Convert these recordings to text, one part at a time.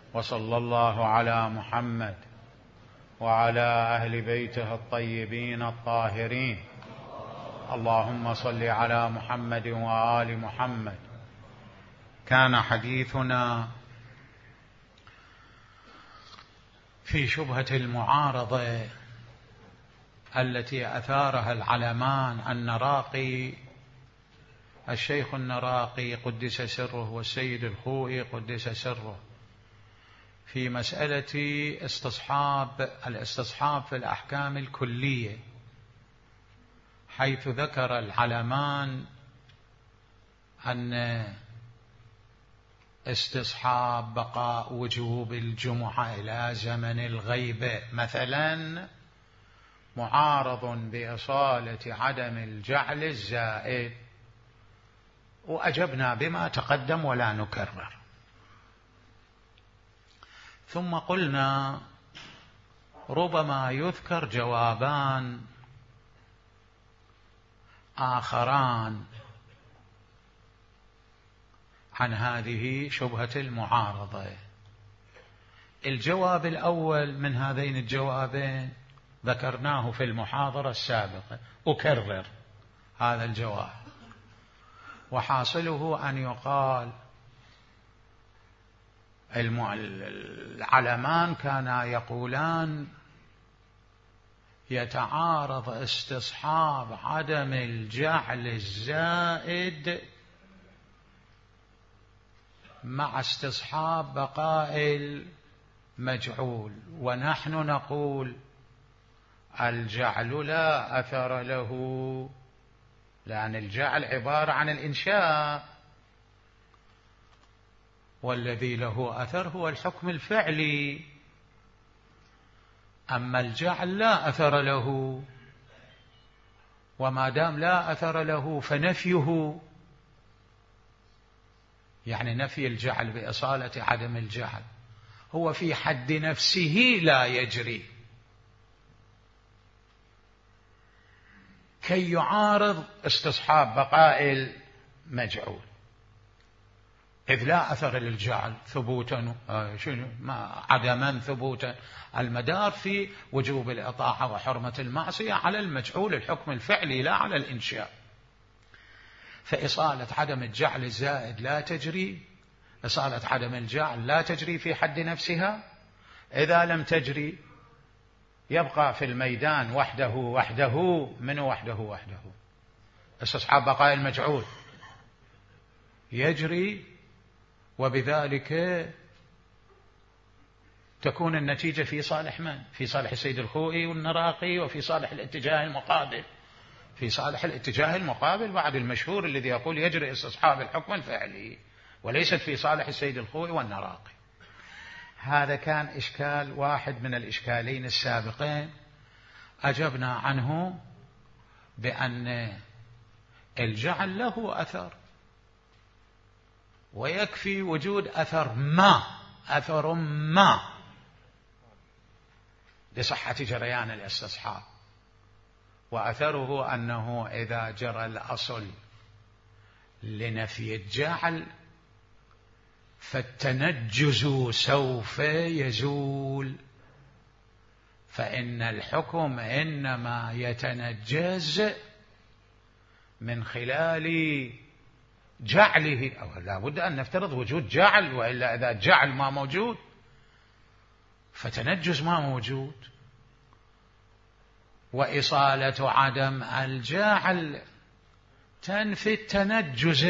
وصلى الله على محمد وعلى أهل بيته الطيبين الطاهرين. اللهم صل على محمد وآل محمد. كان حديثنا في شبهة المعارضة التي أثارها العلمان النراقي، الشيخ النراقي قدس سره والسيد الخوئي قدس سره، في مسألة الاستصحاب في الأحكام الكلية، حيث ذكر العلمان أن استصحاب بقاء وجوب الجمعة إلى زمن الغيبة مثلا معارض بإصالة عدم الجعل الزائد، وأجبنا بما تقدم ولا نكرر. ثم قلنا ربما يذكر جوابان آخران عن هذه شبهة المعارضة. الجواب الأول من هذين الجوابين ذكرناه في المحاضرة السابقة، أكرر هذا الجواب، وحاصله أن يقال العلمان كانا يقولان يتعارض استصحاب عدم الجعل الزائد مع استصحاب بقاء المجعول، ونحن نقول الجعل لا أثر له، لأن الجعل عبارة عن الإنشاء، والذي له أثر هو الحكم الفعلي، أما الجعل لا أثر له، وما دام لا أثر له فنفيه، يعني نفي الجعل بإصالة عدم الجعل هو في حد نفسه لا يجري، كي يعارض استصحاب بقاء المجعول، إذ لا أثر للجعل ثبوتا عدما ثبوتا، المدار في وجوب الإطاعة وحرمة المعصية على المجعول الحكم الفعلي لا على الإنشاء، فإصالة عدم الجعل الزائد لا تجري، إصالة عدم الجعل لا تجري في حد نفسها، إذا لم تجري يبقى في الميدان وحده من وحده استصحاب بقاء المجعول يجري، وبذلك تكون النتيجة في صالح من؟ في صالح السيد الخوئي والنراقي، وفي صالح الاتجاه المقابل، في صالح الاتجاه المقابل بعد المشهور الذي يقول يجري استصحاب الحكم الفعلي، وليست في صالح السيد الخوئي والنراقي. هذا كان إشكال واحد من الإشكالين السابقين، أجبنا عنه بأن الجعل له أثر، ويكفي وجود أثر ما لصحة جريان الاستصحاب، وأثره أنه إذا جرى الأصل لنفي الجعل فالتنجز سوف يزول، فإن الحكم إنما يتنجز من خلال جعله، أو لا بد أن نفترض وجود جعل، وإلا إذا جعل ما موجود فتنجز ما موجود، وإصالة عدم الجعل تنفي التنجز،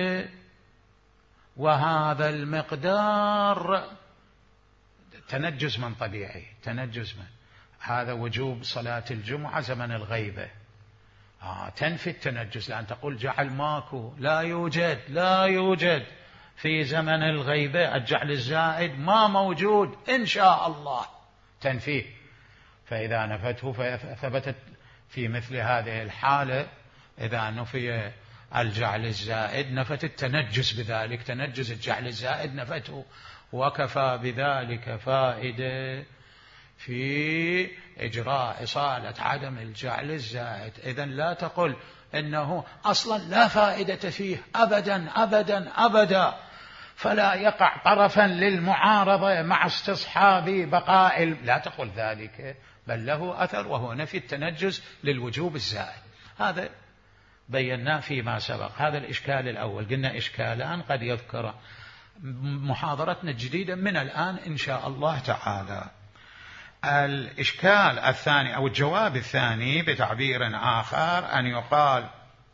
وهذا المقدار تنجز من طبيعي، تنجز من هذا وجوب صلاة الجمعة زمن الغيبة، تنفي التنجز، لأن تقول جعل ماكو، لا يوجد في زمن الغيبة الجعل الزائد ما موجود إن شاء الله، تنفيه، فإذا نفته فثبتت في مثل هذه الحالة، إذا نفي الجعل الزائد نفت التنجس بذلك، تنجس الجعل الزائد نفته، وكفى بذلك فائدة في إجراء إصالة عدم الجعل الزائد. إذن لا تقل إنه أصلا لا فائدة فيه أبدا أبدا أبدا، فلا يقع طرفا للمعارضة مع استصحاب بقاء لا تقل ذلك، بل له أثر، وهو نفي التنجس للوجوب الزائد. هذا بيناه فيما سبق. هذا الإشكال الأول. قلنا إشكالان قد يذكر محاضرتنا الجديدة من الآن إن شاء الله تعالى. الإشكال الثاني أو الجواب الثاني بتعبير آخر أن يقال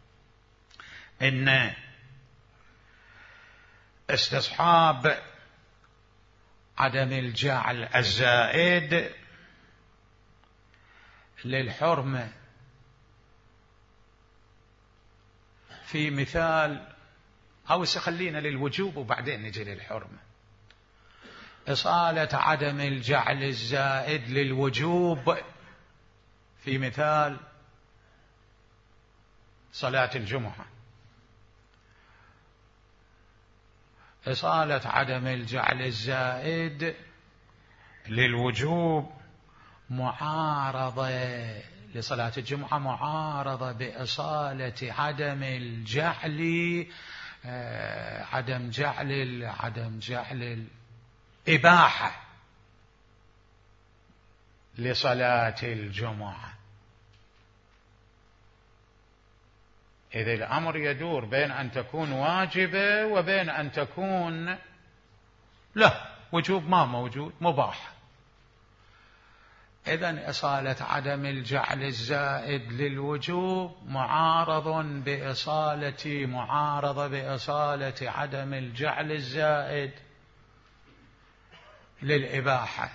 إن استصحاب عدم الجعل الزائد للحرمة في مثال، أو خلينا للوجوب وبعدين نجي للحرمة. إصالة عدم الجعل الزائد للوجوب في مثال صلاة الجمعة. إصالة عدم الجعل الزائد للوجوب معارضة لصلاة الجمعة، معارضة بإصالة عدم الجعل عدم جعل الإباحة لصلاة الجمعة. إذا الأمر يدور بين أن تكون واجبة وبين أن تكون لا وجوب ما موجود، مباح. إذن إصالة عدم الجعل الزائد للوجوب معارضة بإصالة عدم الجعل الزائد للإباحة.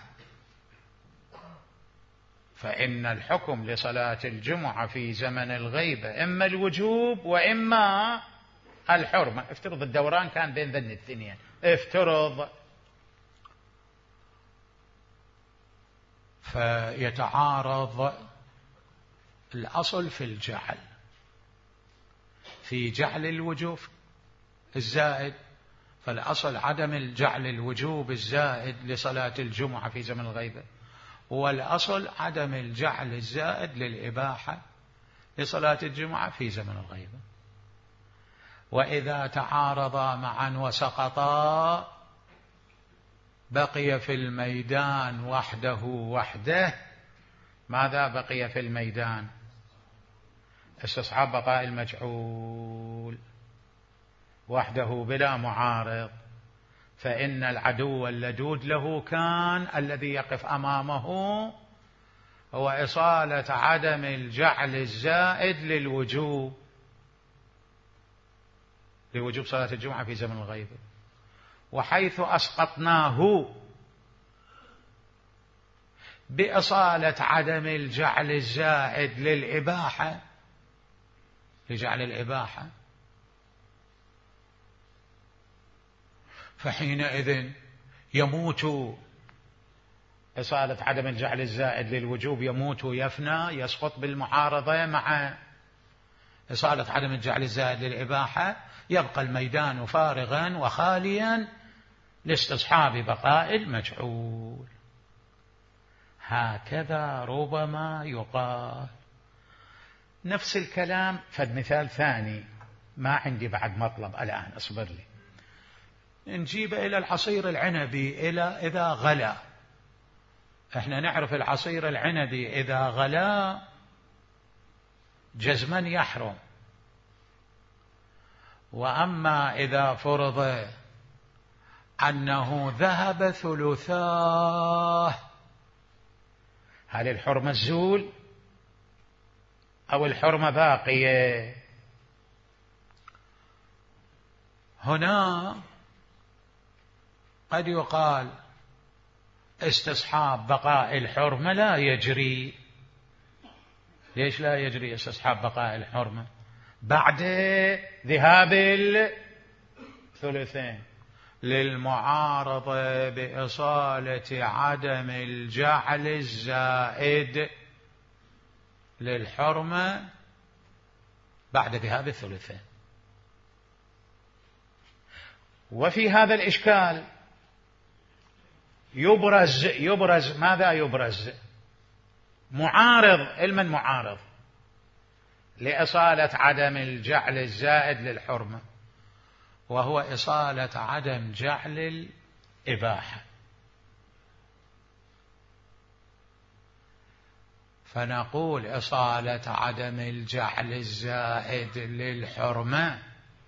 فإن الحكم لصلاة الجمعة في زمن الغيبة إما الوجوب وإما الحرمة. افترض الدوران كان بين ذن الاثنين، افترض، فيتعارض الأصل في الجعل، في جعل الوجوب الزائد، فالأصل عدم الجعل الوجوب الزائد لصلاة الجمعة في زمن الغيبة، والأصل عدم الجعل الزائد للإباحة لصلاة الجمعة في زمن الغيبة. وإذا تعارضا معا وسقطا بقي في الميدان وحده. ماذا بقي في الميدان؟ استصحاب بقاء المجعول وحده بلا معارض. فإن العدو اللدود له كان الذي يقف أمامه هو إصالة عدم الجعل الزائد لوجوب صلاة الجمعة في زمن الغيبة. وحيث أسقطناه بإصالة عدم الجعل الزائد للإباحة، لجعل الإباحة، فحينئذ يموت إصالة عدم الجعل الزائد للوجوب، يموت يفنى، يسقط بالمعارضة مع إصالة عدم الجعل الزائد للإباحة. يبقى الميدان فارغا وخاليا لاستصحاب بقاء المجعول. هكذا ربما يقال. نفس الكلام فد مثال ثاني، ما عندي بعد مطلب الآن، اصبر لي. نجيب إلى العصير العنبي إذا غلا. احنا نعرف العصير العنبي إذا غلا جزما يحرم. وأما إذا فرض أنه ذهب ثلثاه، هل الحرمة الزول أو الحرمة باقية؟ هنا قد يقال استصحاب بقاء الحرمة لا يجري. ليش لا يجري استصحاب بقاء الحرمة؟ بعد ذهاب الثلثين للمعارضة بإصالة عدم الجعل الزائد للحرمة بعد ذهاب الثلثين. وفي هذا الإشكال يبرز ماذا يبرز؟ معارض، علما معارض لإصالة عدم الجعل الزائد للحرمة، وهو إصالة عدم جعل الإباحة. فنقول إصالة عدم الجعل الزائد للحرمة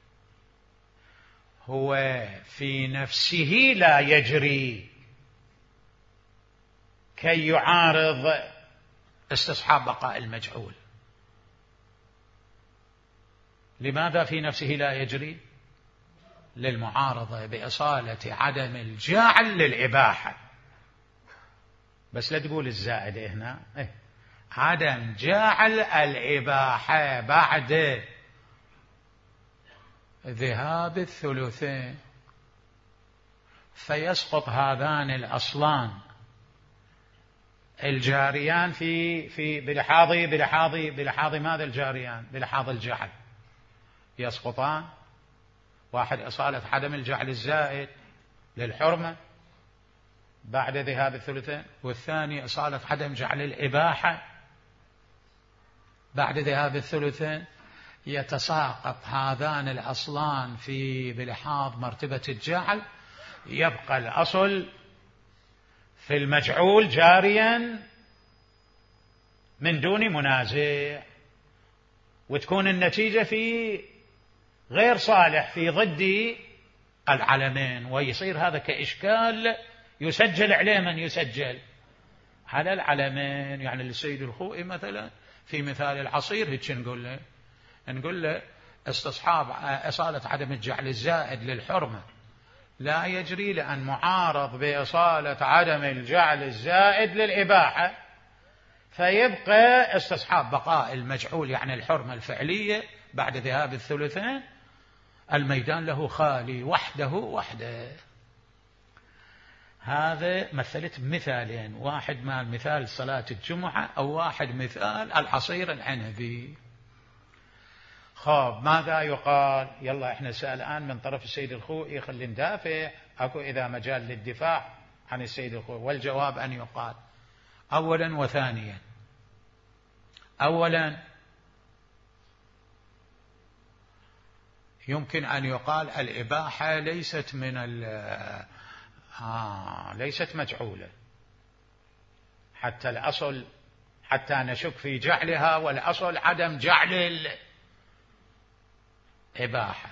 هو في نفسه لا يجري كي يعارض استصحاب بقاء المجعول. لماذا في نفسه لا يجري؟ للمعارضة بإصالة عدم الجعل للإباحة. بس لا تقول الزائد هنا، عدم جعل الإباحة بعد ذهاب الثلثين، فيسقط هذان الأصلان الجاريان في بلحاظ ماذا الجاريان؟ بلحاظ الجعل يسقطان. واحد إصالة عدم الجعل الزائد للحرمة بعد ذهاب الثلثين، والثاني إصالة عدم جعل الإباحة بعد ذهاب الثلثين. يتساقط هذان الأصلان في بلحاظ مرتبة الجعل، يبقى الأصل في المجعول جاريا من دون منازع، وتكون النتيجة في غير صالح في ضد العلمين، ويصير هذا كإشكال يسجل عليه من يسجل على العلمين. يعني للسيد الخوئي مثلا في مثال العصير هيك نقول له استصحاب إصالة عدم الجعل الزائد للحرمة لا يجري، لأن معارض بإصالة عدم الجعل الزائد للإباحة، فيبقى استصحاب بقاء المجعول يعني الحرمة الفعلية بعد ذهاب الثلثين، الميدان له خالي وحده. هذا مثلت مثالين، واحد مع مثال صلاة الجمعة، أو واحد مثال العصير العنبي. خاب ماذا يقال؟ يلا احنا سأل الآن من طرف السيد الخوئي، خلي ندافع، أكو إذا مجال للدفاع عن السيد الخوئي. والجواب أن يقال أولا وثانيا. أولا يمكن أن يقال الإباحة ليست ليست مجعولة، حتى الأصل حتى نشك في جعلها، والأصل عدم جعل الإباحة،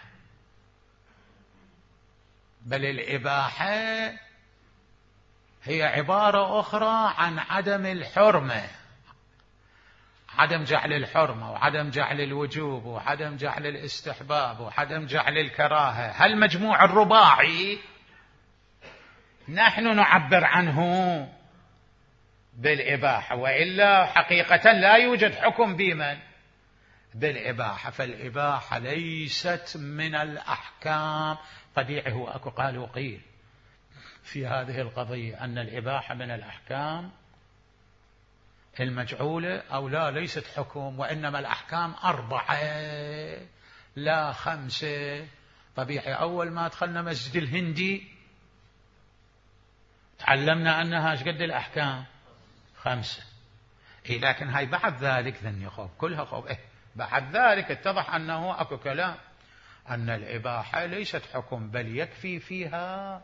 بل الإباحة هي عبارة أخرى عن عدم الحرمة، عدم جعل الحرمة وعدم جعل الوجوب وعدم جعل الاستحباب وعدم جعل الكراهة. هل مجموع الرباعي نحن نعبر عنه بالإباحة، وإلا حقيقة لا يوجد حكم بمن بالإباحة. فالإباحة ليست من الأحكام. طبيعي أكو قال وقيل في هذه القضية أن الإباحة من الأحكام المجعولة، أو لا ليست حكم، وإنما الأحكام 4 لا 5. طبيعي أول ما دخلنا مسجد الهندي تعلمنا أنها ايش قد الأحكام 5. لكن هاي بعد ذلك ذني خوف كلها خوف. بعد ذلك اتضح أنه أكو كلام أن الإباحة ليست حكم، بل يكفي فيها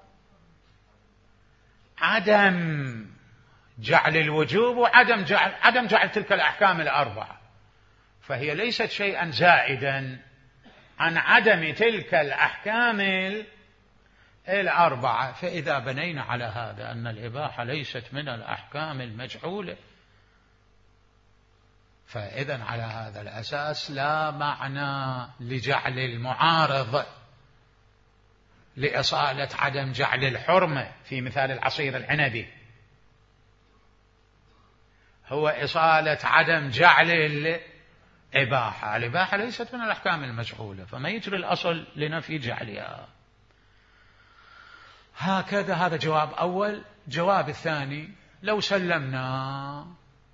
عدم جعل الوجوب وعدم جعل تلك الأحكام 4، فهي ليست شيئا زائدا عن عدم تلك الأحكام 4. فإذا بنينا على هذا أن الإباحة ليست من الأحكام المجعولة، فإذا على هذا الأساس لا معنى لجعل المعارض لإصالة عدم جعل الحرمة في مثال العصير العنبي هو إصالة عدم جعل الإباحة. الإباحة ليست من الأحكام المجعولة، فما يجري الأصل لنفي جعلها. هكذا. هذا جواب أول. جواب الثاني، لو سلمنا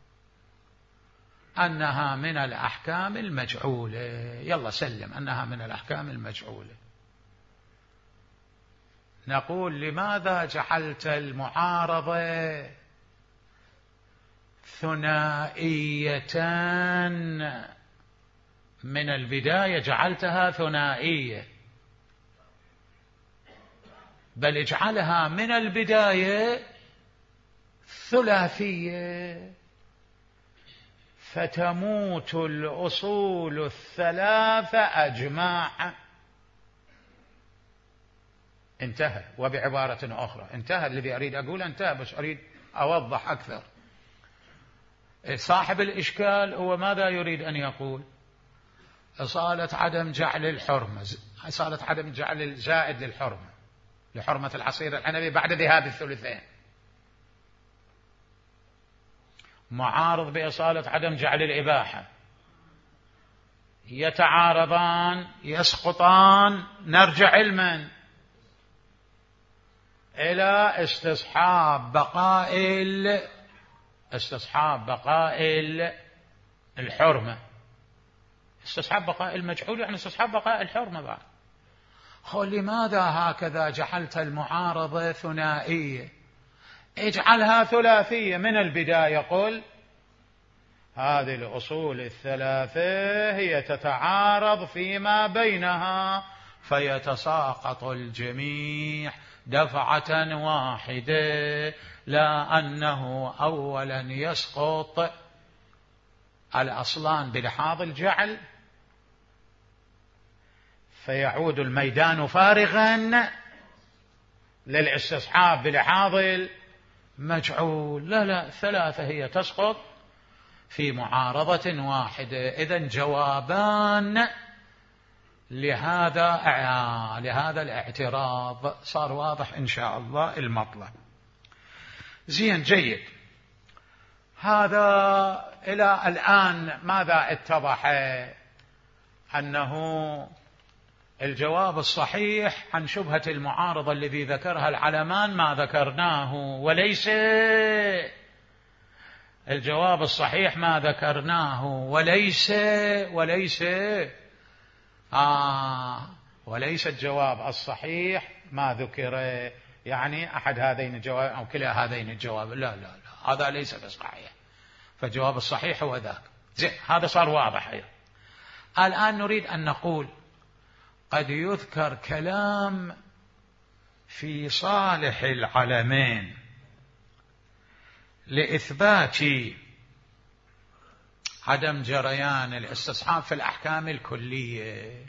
أنها من الأحكام المجعولة، يلا سلم أنها من الأحكام المجعولة، نقول لماذا جعلت المعارضة ثنائية من البداية؟ جعلتها ثنائية بل اجعلها من البداية ثلاثية، فتموت الأصول الثلاثة أجماع. انتهى. وبعبارة أخرى انتهى الذي أريد أقوله، انتهى، بس أريد أوضح أكثر. صاحب الإشكال هو ماذا يريد أن يقول؟ إصالة عدم جعل الحرمة، إصالة عدم جعل الزائد للحرمة، لحرمة العصير العنبي بعد ذهاب الثلثين، معارض بإصالة عدم جعل الإباحة، يتعارضان يسقطان. نرجع علما إلى استصحاب بقاء الحرمة. استصحاب بقاء المجعول يعني استصحاب بقاء الحرمة بعد. لماذا هكذا جعلت المعارضة ثنائية؟ اجعلها ثلاثية من البداية. قل هذه الأصول الثلاثة هي تتعارض فيما بينها، فيتساقط الجميع دفعة واحدة، لا أنه أولا يسقط الأصلان بلحاظ الجعل فيعود الميدان فارغا للاستصحاب بلحاظ المجعول. لا، ثلاثة هي تسقط في معارضة واحدة. إذن جوابان لهذا الاعتراض. صار واضح إن شاء الله المطلب. زين، جيد. هذا إلى الآن ماذا اتضح؟ أنه الجواب الصحيح عن شبهة المعارضة الذي ذكرها العلمان ما ذكرناه، وليس الجواب الصحيح ما ذكرناه، وليس الجواب الصحيح ما ذكر، يعني أحد هذين الجواب أو كلا هذين الجواب. لا، هذا ليس بصحيح، فالجواب الصحيح هو ذاك. زين، هذا صار واضح أيضا. الآن نريد أن نقول قد يذكر كلام في صالح العلمين لإثبات عدم جريان الاستصحاب في الأحكام الكلية.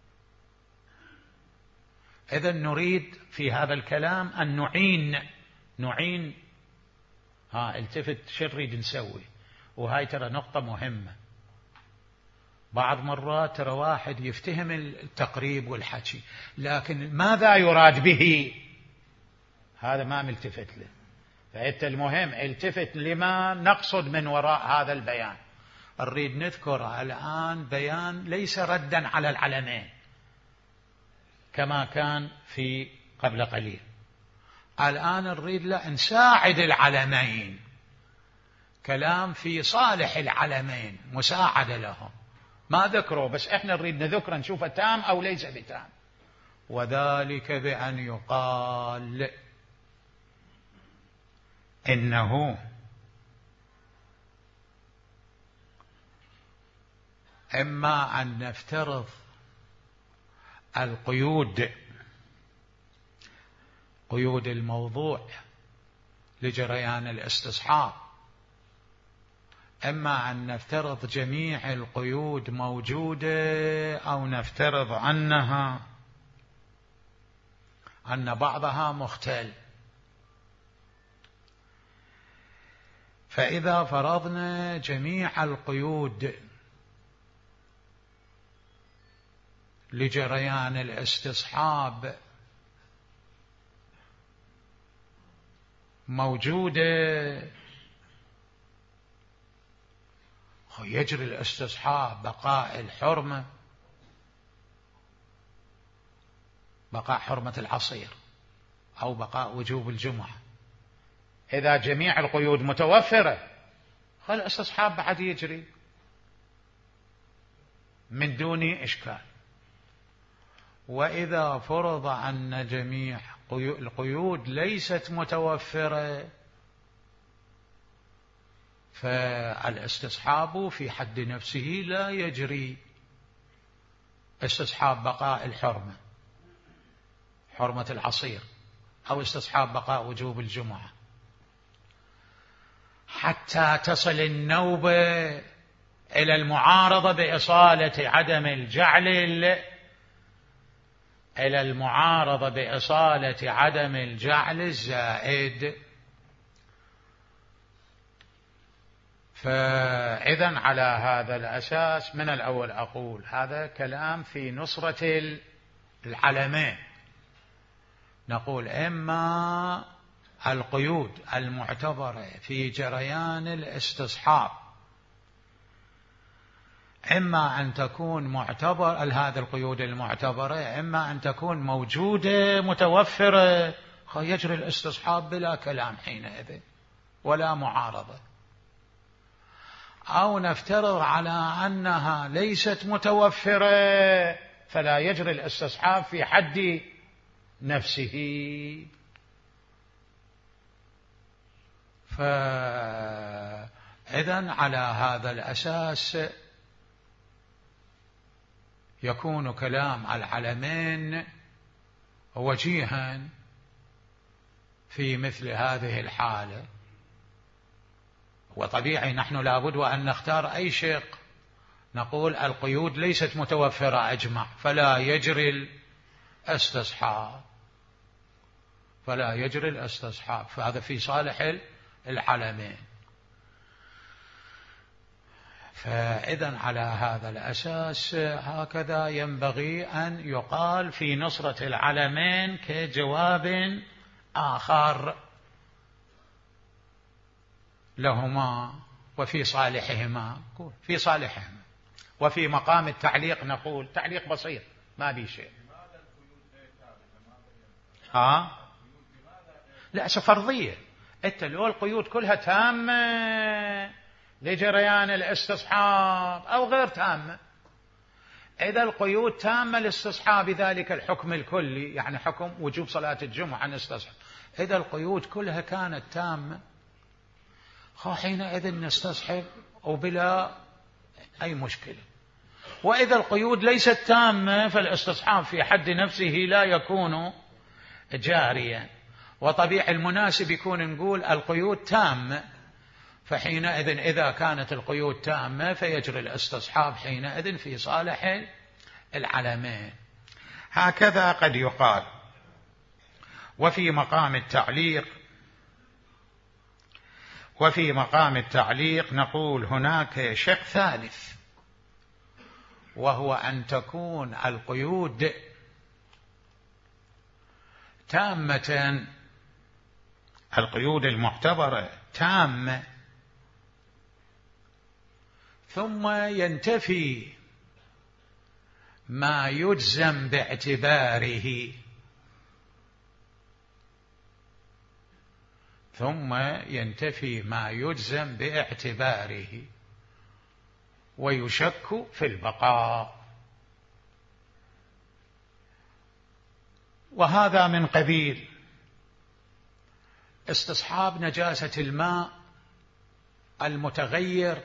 إذن نريد في هذا الكلام أن نعين التفت شو نريد نسوي. وهاي ترى نقطة مهمة. بعض مرات ترى واحد يفتهم التقريب والحكي، لكن ماذا يراد به هذا ما ملتفت له. فأنت المهم التفت لما نقصد من وراء هذا البيان. نريد نذكر الآن بيان ليس ردا على العلمين كما كان في قبل قليل. الآن نريد نساعد العلمين، كلام في صالح العلمين، مساعدة لهم. ما ذكروا، بس احنا نريد نذكره نشوفه تام أو ليس بتام. وذلك بأن يقال إنه إما أن نفترض قيود الموضوع لجريان الاستصحاب، إما أن نفترض جميع القيود موجودة، أو نفترض أن بعضها مختل. فإذا فرضنا جميع القيود لجريان الاستصحاب موجودة، يجري الاستصحاب بقاء الحرمة، بقاء حرمة العصير، أو بقاء وجوب الجمعة. إذا جميع القيود متوفرة الاستصحاب بعد يجري من دون إشكال. وإذا فرض أن جميع القيود ليست متوفرة فالاستصحاب في حد نفسه لا يجري. استصحاب بقاء الحرمة، حرمة العصير، أو استصحاب بقاء وجوب الجمعة، حتى تصل النوبة إلى المعارضة بإصالة عدم الجعل إلى المعارضة بإصالة عدم الجعل الزائد. فإذن على هذا الأساس من الأول أقول هذا كلام في نصرة العلمين، نقول إما القيود المعتبرة في جريان الاستصحاب إما أن تكون معتبر هذه القيود المعتبرة إما أن تكون موجودة متوفرة، يجري الاستصحاب بلا كلام حينئذ ولا معارضة، أو نفترض على أنها ليست متوفرة فلا يجري الاستصحاب في حد نفسه. فإذن على هذا الأساس يكون كلام العلمين وجيها في مثل هذه الحالة. وطبيعي نحن لابد وأن نختار أي شق، نقول القيود ليست متوفرة أجمع فلا يجري الاستصحاب، فهذا في صالح العلمين. فإذن على هذا الأساس هكذا ينبغي أن يقال في نصرة العلمين كجواب آخر لهما وفي صالحهما. وفي مقام التعليق نقول تعليق بسيط ما بي شيء. لا فرضية، لو القيود كلها تامة لجريان الاستصحاب أو غير تامة، إذا القيود تامة لاستصحاب ذلك الحكم الكلي، يعني حكم وجوب صلاة الجمعة نستصحب، إذا القيود كلها كانت تامة حينئذ نستصحب وبلا أي مشكلة. وإذا القيود ليست تامة فالاستصحاب في حد نفسه لا يكون جاريا، وطبيعي المناسب يكون نقول القيود تامة، فحينئذ إذا كانت القيود تامة فيجري الاستصحاب حينئذ في صالح العلمين. هكذا قد يقال. وفي مقام التعليق نقول هناك شق ثالث، وهو أن تكون القيود تامة، القيود المعتبرة تامة، ثم ينتفي ما يجزم باعتباره، ويشك في البقاء. وهذا من قبيل استصحاب نجاسة الماء المتغير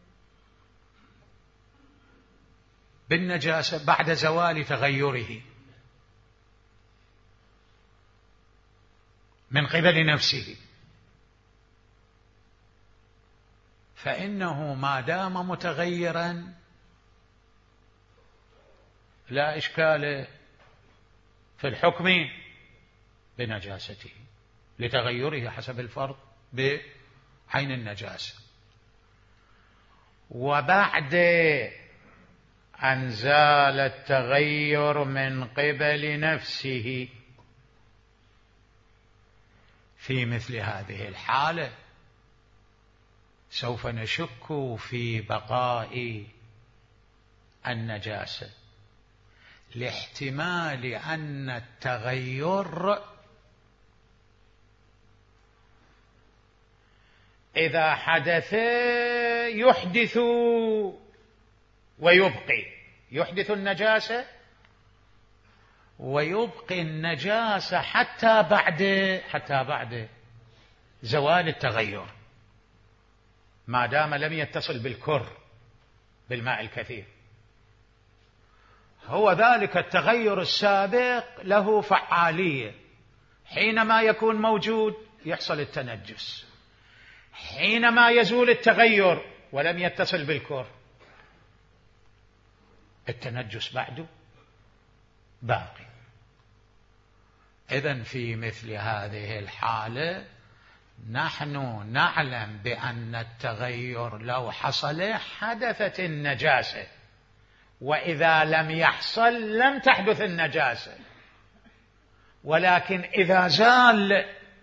بالنجاسة بعد زوال تغيره من قبل نفسه، فإنه ما دام متغيرا لا إشكال في الحكم بنجاسته لتغيره حسب الفرض بعين النجاسة. وبعد أن زال التغير من قبل نفسه في مثل هذه الحالة سوف نشك في بقاء النجاسة، لاحتمال أن التغير إذا حدث يحدث ويبقي، يحدث النجاسة ويبقي النجاسة حتى بعد زوال التغير، ما دام لم يتصل بالكر بالماء الكثير. هو ذلك التغير السابق له فعالية، حينما يكون موجود يحصل التنجس، حينما يزول التغير ولم يتصل بالكر التنجس بعده باقي. إذن في مثل هذه الحالة نحن نعلم بأن التغير لو حصل حدثت النجاسة، وإذا لم يحصل لم تحدث النجاسة، ولكن إذا زال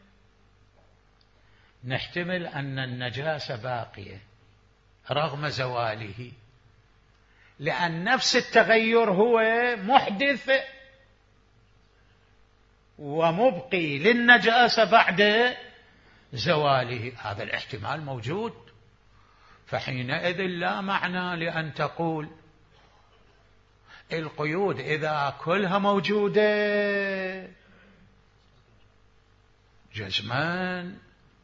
نحتمل أن النجاسة باقية رغم زواله، لأن نفس التغير هو محدث ومبقي للنجاسة بعد زواله. هذا الاحتمال موجود. فحينئذ لا معنى لأن تقول القيود إذا كلها موجودة جزمان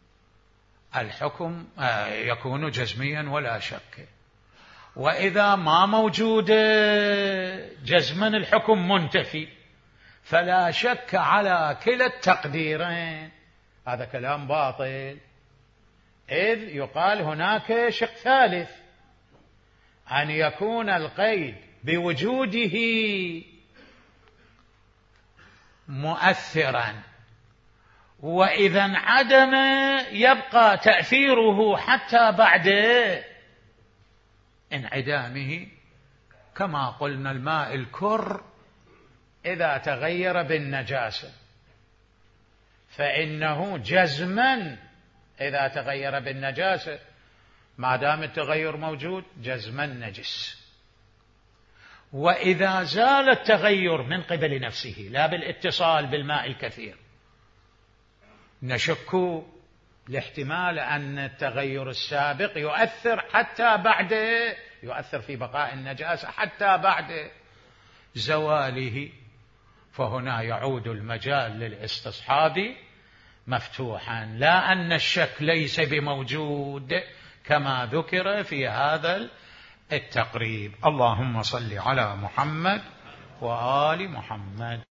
الحكم يكون جزميا ولا شك، وإذا ما موجودة جزما الحكم منتفي، فلا شك على كلا التقديرين. هذا كلام باطل، إذ يقال هناك شق ثالث، أن يكون القيد بوجوده مؤثرا، وإذا انعدم يبقى تأثيره حتى بعد انعدامه، كما قلنا الماء الكر إذا تغير بالنجاسة فإنه جزما إذا تغير بالنجاسة ما دام التغير موجود جزما نجس. وإذا زال التغير من قبل نفسه لا بالاتصال بالماء الكثير نشك لاحتمال أن التغير السابق يؤثر في بقاء النجاسة حتى بعد زواله، فهنا يعود المجال للاستصحاب مفتوحا، لا أن الشك ليس بموجود كما ذكر في هذا التقريب. اللهم صل على محمد وآل محمد.